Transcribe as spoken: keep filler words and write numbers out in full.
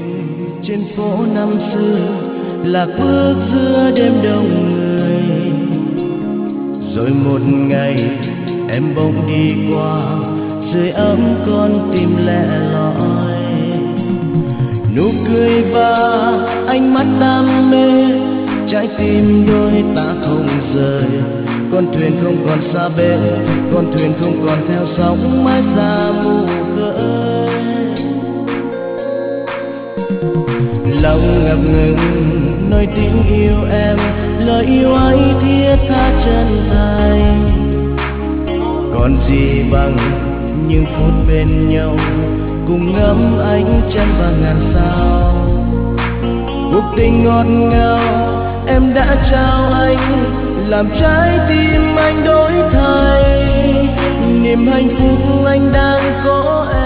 trên phố năm xưa, lạc bước giữa đêm đông người. Rồi một ngày em bỗng đi qua, dưới ấm con tim lẻ loi. Nụ cười và ánh mắt đam mê, trái tim đôi ta không rời. Con thuyền không còn xa bến, con thuyền không còn theo sóng mãi xa mù khơi. Lòng ngập ngừng nói tiếng yêu em, lời yêu ấy thiết tha chân thành. Còn gì bằng những phút bên nhau, cùng ngắm ánh trăng và ngàn sao. Cuộc tình ngọt ngào em đã trao anh, làm trái tim anh đổi thay. Niềm hạnh phúc anh đang có em.